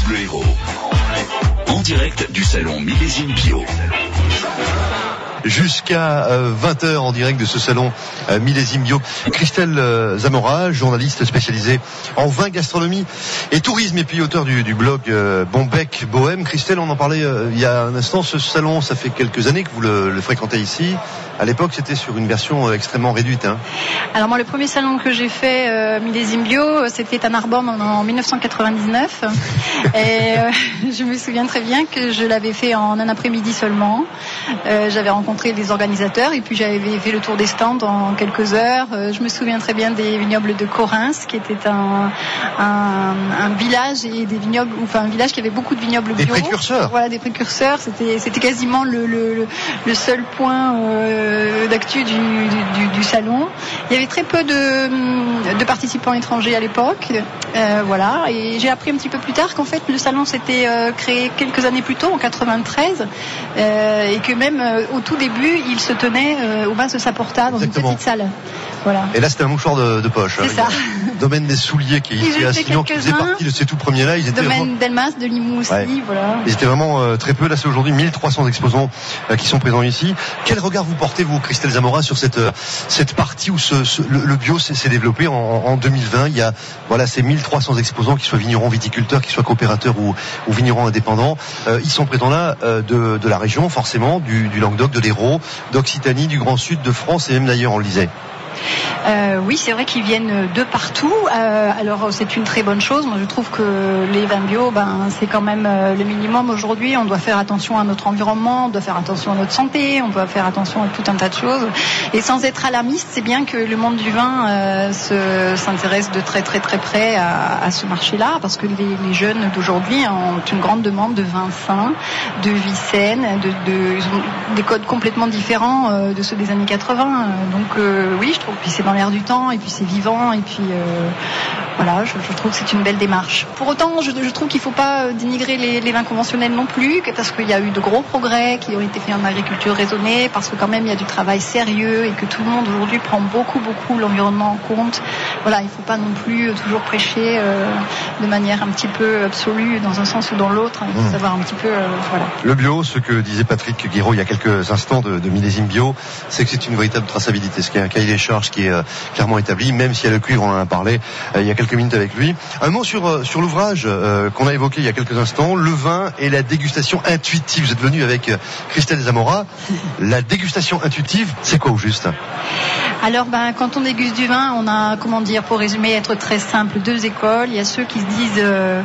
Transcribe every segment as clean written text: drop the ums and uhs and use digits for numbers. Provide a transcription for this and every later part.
Bleu Héros. En direct du salon Millésime Bio. Jusqu'à 20h en direct de ce salon Millésime Bio. Christelle Zamora, journaliste spécialisée en vin, gastronomie et tourisme, et puis auteur du blog Bonbec Bohème. Christelle, on en parlait il y a un instant, ce salon, ça fait quelques années que vous le fréquentez ici. À l'époque, c'était sur une version extrêmement réduite. Hein. Alors moi, le premier salon que j'ai fait, Millésime Bio, c'était à Narbonne en 1999. Et je me souviens très bien que je l'avais fait en un après-midi seulement. J'avais rencontré les organisateurs et puis j'avais fait le tour des stands en quelques heures. Je me souviens très bien des vignobles de Correns, qui était un village et des vignobles, enfin un village qui avait beaucoup de vignobles bio. Des précurseurs. Voilà, des précurseurs. C'était quasiment le seul point d'actu du salon. Il y avait très peu de participants étrangers à l'époque. Voilà, et j'ai appris un petit peu plus tard qu'en fait le salon s'était créé quelques années plus tôt, en 93, et que même au tout début, il se tenait au bas de Saporta, dans Exactement. une petite salle. Voilà. Et là, c'était un mouchoir de poche. C'est ça. Domaine des Souliers, qui est ici à Signon, qui faisait partie de ces tout premiers-là. Ils étaient Domaine d'Elmas, de Limoux aussi, ouais. Voilà. Ils étaient vraiment très peu. Là, c'est aujourd'hui 1300 exposants qui sont présents ici. Quel regard vous portez, vous, Christelle Zamora, sur cette partie où le bio s'est développé en 2020? Il y a ces 1300 exposants, qui soient vignerons, viticulteurs, qui soient coopérateurs ou vignerons indépendants. Ils sont présents là de la région, forcément, du Languedoc, de l'Hérault, d'Occitanie, du Grand Sud, de France et même d'ailleurs, on le disait. Oui, c'est vrai qu'ils viennent de partout. Alors c'est une très bonne chose. Moi, je trouve que les vins bio, c'est quand même le minimum aujourd'hui. On doit faire attention à notre environnement, on doit faire attention à notre santé, on doit faire attention à tout un tas de choses. Et sans être alarmiste, c'est bien que le monde du vin s'intéresse de très très très près à ce marché-là, parce que les jeunes d'aujourd'hui ont une grande demande de vins sains, de vie saine, ils ont des codes complètement différents de ceux des années 80. Donc oui, je trouve que c'est dans l'air du temps, et puis c'est vivant, et puis voilà, je trouve que c'est une belle démarche. Pour autant, je trouve qu'il ne faut pas dénigrer les vins conventionnels non plus, parce qu'il y a eu de gros progrès qui ont été faits en agriculture raisonnée, parce que quand même il y a du travail sérieux et que tout le monde aujourd'hui prend beaucoup l'environnement en compte. Voilà, il ne faut pas non plus toujours prêcher de manière un petit peu absolue dans un sens ou dans l'autre. Il faut savoir un petit peu, voilà. Le bio, ce que disait Patrick Guiraud il y a quelques instants de Millésime Bio, c'est que c'est une véritable traçabilité. Ce qui est un cahier des charges qui est clairement établi, même si à le cuivre, on en a parlé il y a quelques minutes avec lui. Un mot sur l'ouvrage qu'on a évoqué il y a quelques instants, le vin et la dégustation intuitive. Vous êtes venu avec Christelle Zamora. La dégustation intuitive, c'est quoi au juste? Alors, quand on déguste du vin, on a, pour résumer, être très simple, deux écoles. Il y a ceux qui se disent,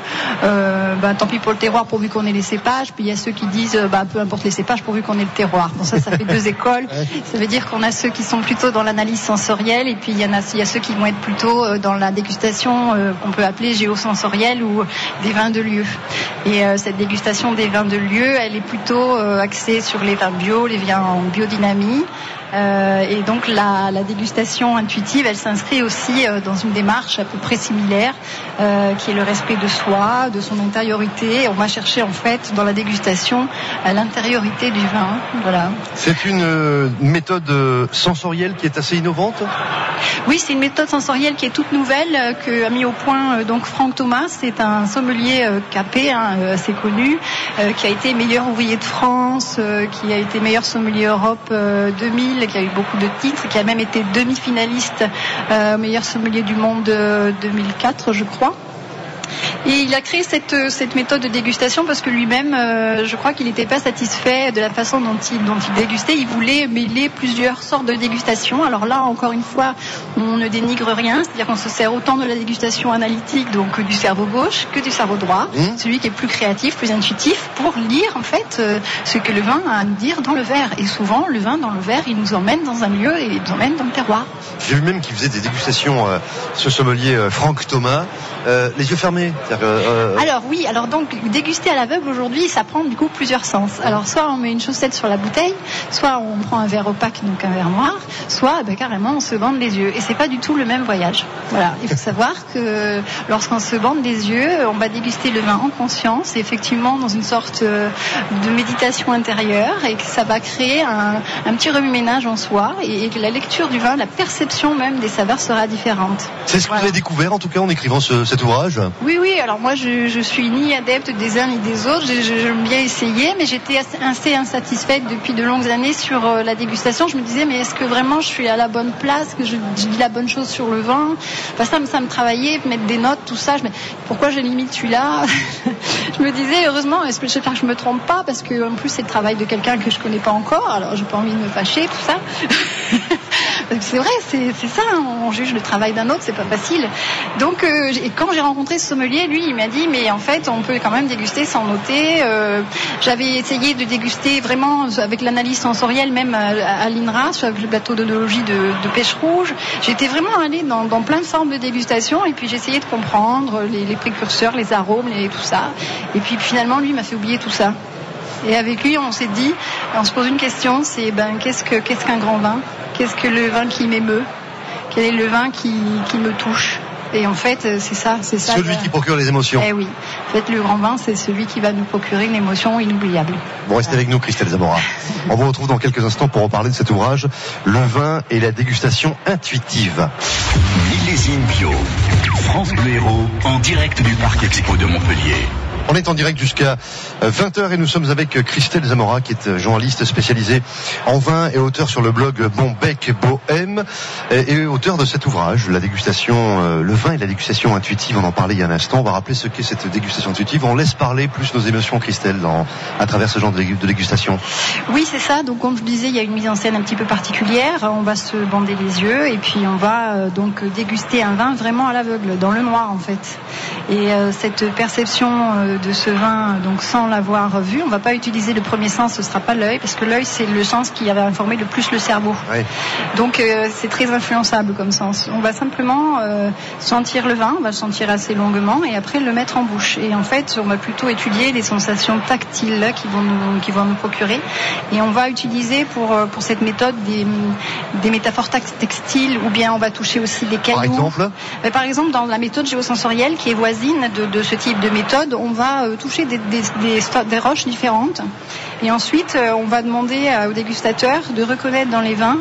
tant pis pour le terroir pourvu qu'on ait les cépages. Puis il y a ceux qui disent, peu importe les cépages pourvu qu'on ait le terroir. Bon, ça fait deux écoles. Ça veut dire qu'on a ceux qui sont plutôt dans l'analyse sensorielle, et puis il y a ceux qui vont être plutôt dans la dégustation qu'on peut appeler géosensorielle, ou des vins de lieu. Et cette dégustation des vins de lieu, elle est plutôt axée sur les vins bio, les vins en biodynamie. Et donc la dégustation intuitive, elle s'inscrit aussi dans une démarche à peu près similaire, qui est le respect de soi, de son intériorité. On va chercher en fait dans la dégustation l'intériorité du vin. Voilà. C'est une méthode sensorielle qui est assez innovante. Oui, c'est une méthode sensorielle qui est toute nouvelle, que a mis au point donc Franck Thomas. C'est un sommelier capé, assez connu, qui a été meilleur ouvrier de France, qui a été meilleur sommelier Europe 2000, qui a eu beaucoup de titres, qui a même été demi-finaliste meilleur sommelier du monde 2004, je crois. Et il a créé cette méthode de dégustation parce que lui-même, je crois qu'il n'était pas satisfait de la façon dont il dégustait. Il voulait mêler plusieurs sortes de dégustation. Alors là, encore une fois, on ne dénigre rien. C'est-à-dire qu'on se sert autant de la dégustation analytique, donc du cerveau gauche, que du cerveau droit. Celui qui est plus créatif, plus intuitif, pour lire en fait ce que le vin a à nous dire dans le verre. Et souvent, le vin dans le verre, il nous emmène dans un lieu et il nous emmène dans le terroir. J'ai vu même qu'il faisait des dégustations, ce sommelier Franck Thomas, les yeux fermés. Alors donc déguster à l'aveugle aujourd'hui, ça prend du coup plusieurs sens. Alors soit on met une chaussette sur la bouteille, soit on prend un verre opaque, donc un verre noir, soit carrément on se bande les yeux. Et c'est pas du tout le même voyage. Voilà, il faut savoir que lorsqu'on se bande les yeux, on va déguster le vin en conscience, et effectivement dans une sorte de méditation intérieure, et que ça va créer un petit remue-ménage en soi, et que la lecture du vin, la perception même des saveurs sera différente. C'est ce que vous avez découvert en tout cas en écrivant cet ouvrage? Oui, alors moi je suis ni adepte des uns ni des autres, j'aime bien essayer, mais j'étais assez insatisfaite depuis de longues années sur la dégustation. Je me disais, mais est-ce que vraiment je suis à la bonne place, que je dis la bonne chose sur le vin? Enfin, ça me travaillait, mettre des notes, tout ça. Pourquoi je limite celui-là? Je me disais, heureusement, est-ce que j'espère que je me trompe pas, parce que en plus c'est le travail de quelqu'un que je connais pas encore, alors j'ai pas envie de me fâcher, tout ça. C'est vrai, c'est ça, on juge le travail d'un autre, c'est pas facile. Donc, et quand j'ai rencontré ce sommelier, lui, il m'a dit, mais en fait, on peut quand même déguster sans noter. J'avais essayé de déguster vraiment avec l'analyse sensorielle, même à l'INRA, sur le bateau d'œnologie de pêche rouge. J'étais vraiment allée dans plein de formes de dégustation, et puis j'essayais de comprendre les précurseurs, les arômes, tout ça. Et puis finalement, lui, m'a fait oublier tout ça. Et avec lui, on s'est dit, on se pose une question, c'est qu'est-ce qu'un grand vin? Qu'est-ce que le vin qui m'émeut? Quel est le vin qui me touche? Et en fait, c'est ça. Celui qui procure les émotions. Eh oui. En fait, le grand vin, c'est celui qui va nous procurer une émotion inoubliable. Bon, restez avec nous, Christelle Zamora. On vous retrouve dans quelques instants pour reparler de cet ouvrage, Le vin et la dégustation intuitive. Millésime bio. France Bleu Héros, en direct du Parc Expo de Montpellier. On est en direct jusqu'à 20h et nous sommes avec Christelle Zamora, qui est journaliste spécialisée en vin et auteur sur le blog Bon Bec Bohème, et auteur de cet ouvrage, la dégustation, le vin et la dégustation intuitive. On en parlait il y a un instant. On va rappeler ce qu'est cette dégustation intuitive. On laisse parler plus nos émotions, Christelle, à travers ce genre de dégustation. Oui, c'est ça. Donc, comme je disais, il y a une mise en scène un petit peu particulière. On va se bander les yeux et puis on va donc déguster un vin vraiment à l'aveugle, dans le noir en fait. Et cette perception de ce vin, donc sans l'avoir vu, on ne va pas utiliser le premier sens, ce ne sera pas l'œil, parce que l'œil c'est le sens qui avait informé le plus le cerveau. Oui. Donc c'est très influençable comme sens. On va simplement sentir le vin, on va le sentir assez longuement et après le mettre en bouche. Et en fait, on va plutôt étudier les sensations tactiles qui vont nous procurer. Et on va utiliser pour cette méthode des métaphores textiles, ou bien on va toucher aussi des cailloux. Par exemple, dans la méthode géosensorielle qui est voisine de ce type de méthode, on va toucher des roches différentes. Et ensuite, on va demander au dégustateur de reconnaître dans les vins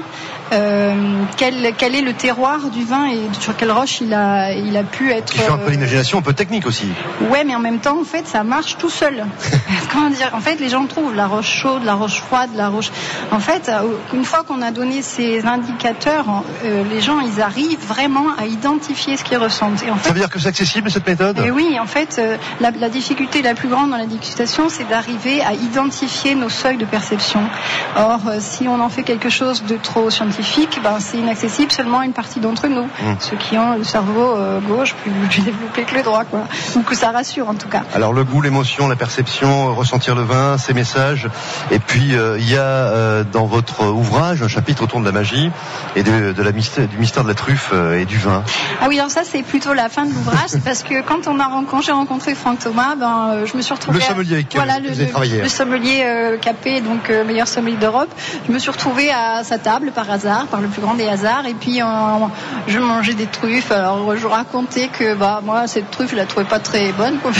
quel est le terroir du vin et sur quelle roche il a pu être. Qui fait un peu l'imagination, un peu technique aussi. Ouais, mais en même temps, en fait, ça marche tout seul. Comment dire? En fait, les gens trouvent la roche chaude, la roche froide, la roche. En fait, une fois qu'on a donné ces indicateurs, les gens, ils arrivent vraiment à identifier ce qu'ils ressentent. Et en fait, ça veut dire que c'est accessible cette méthode? Et oui, en fait, la difficulté la plus grande dans la dégustation, c'est d'arriver à identifier nos seuils de perception. Or, si on en fait quelque chose de trop scientifique, c'est inaccessible seulement à une partie d'entre nous, ceux qui ont le cerveau gauche plus développé que le droit, quoi. Ou que ça rassure en tout cas. Alors le goût, l'émotion, la perception, ressentir le vin, ces messages. Et puis il y a dans votre ouvrage un chapitre autour de la magie et du mystère de la truffe et du vin. Ah oui, alors ça c'est plutôt la fin de l'ouvrage, parce que quand j'ai rencontré Franck Thomas, je me suis retrouvée. Le sommelier avec qui vous avez travaillé. Le sommelier Capet, donc meilleur sommelier d'Europe. Je me suis retrouvée à sa table par hasard, par le plus grand des hasards, et puis je mangeais des truffes. Alors je racontais que moi cette truffe je la trouvais pas très bonne, quoi.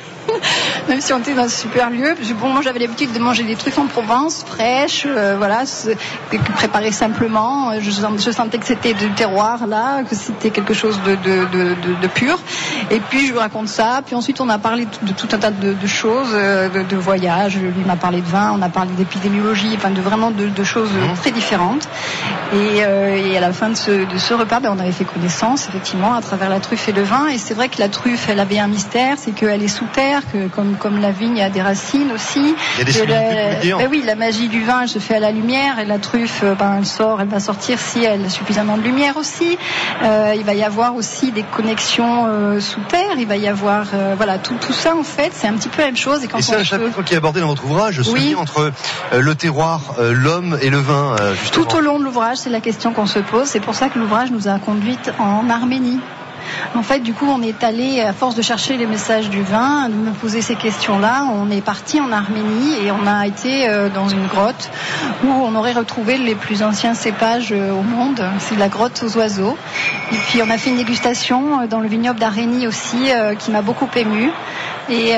Même si on était dans un super lieu. Moi j'avais l'habitude de manger des truffes en Provence, fraîches, préparées simplement. Je sentais que c'était du terroir là, que c'était quelque chose de pur. Et puis je lui raconte ça. Puis ensuite on a parlé de tout un tas de choses, de voyages. Lui m'a parlé de vin, on a parlé d'épidémiologie, de choses très différentes. Et à la fin de ce repas, on avait fait connaissance effectivement à travers la truffe et le vin. Et c'est vrai que la truffe, elle avait un mystère, c'est qu'elle est sous terre, que comme la vigne a des racines aussi. Il y a des similitudes, oui, la magie du vin, elle se fait à la lumière, et la truffe, elle va sortir si elle a suffisamment de lumière aussi. Il va y avoir aussi des connexions sous terre. Il va y avoir tout ça en fait, c'est un petit peu la même chose. Et c'est un chapitre qui est abordé dans votre ouvrage, ce lien entre le terroir, l'homme et le vin. Justement. Tout au long de l'ouvrage, c'est la question qu'on se pose. C'est pour ça que l'ouvrage nous a conduite en Arménie. En fait, du coup, on est allé, à force de chercher les messages du vin, de me poser ces questions-là, on est parti en Arménie et on a été dans une grotte où on aurait retrouvé les plus anciens cépages au monde. C'est la grotte aux oiseaux. Et puis, on a fait une dégustation dans le vignoble d'Arménie aussi qui m'a beaucoup émue. Et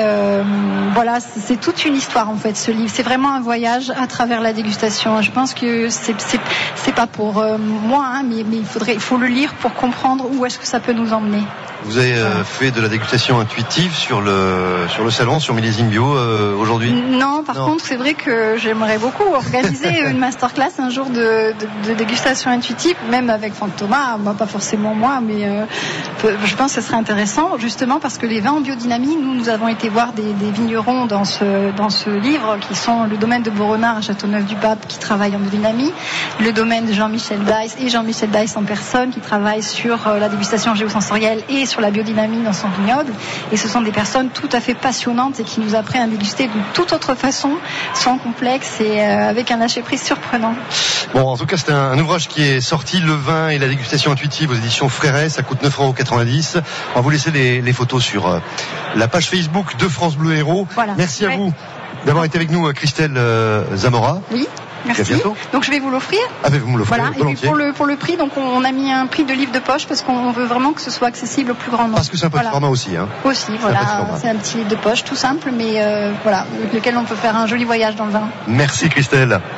c'est toute une histoire en fait, ce livre. C'est vraiment un voyage à travers la dégustation. Je pense que c'est pas pour moi, mais il faut le lire pour comprendre où est-ce que ça peut nous emmener. Vous avez fait de la dégustation intuitive sur le salon, sur Millésime Bio aujourd'hui? Non, par contre, c'est vrai que j'aimerais beaucoup organiser une masterclass un jour de dégustation intuitive, même avec Franck Thomas. Moi, pas forcément moi, mais je pense que ce serait intéressant, justement parce que les vins en biodynamie, nous avons été voir des vignerons dans ce livre, qui sont le domaine de Beaurenard à Châteauneuf-du-Pape, qui travaillent en biodynamie, le domaine de Jean-Michel Deiss et Jean-Michel Deiss en personne, qui travaillent sur la dégustation géosensorielle et sur la biodynamie dans son vignoble. Et ce sont des personnes tout à fait passionnantes et qui nous apprennent à déguster d'une toute autre façon, sans complexe et avec un lâcher-prise surprenant. Bon, en tout cas, c'est un ouvrage qui est sorti, Le vin et la dégustation intuitive, aux éditions Fréret. Ça coûte 9,90 €. On va vous laisser les photos sur la page Facebook de France Bleu Héros. Voilà. Merci à vous d'avoir été avec nous, Christelle Zamora. Oui. Merci. Donc je vais vous l'offrir. Ah, vous me l'offrez. Voilà. Et puis pour le prix, donc on a mis un prix de livre de poche parce qu'on veut vraiment que ce soit accessible au plus grand nombre. Parce que c'est un petit format aussi. Hein. Aussi, voilà. C'est un petit livre de poche tout simple, mais voilà, avec lequel on peut faire un joli voyage dans le vin. Merci Christelle.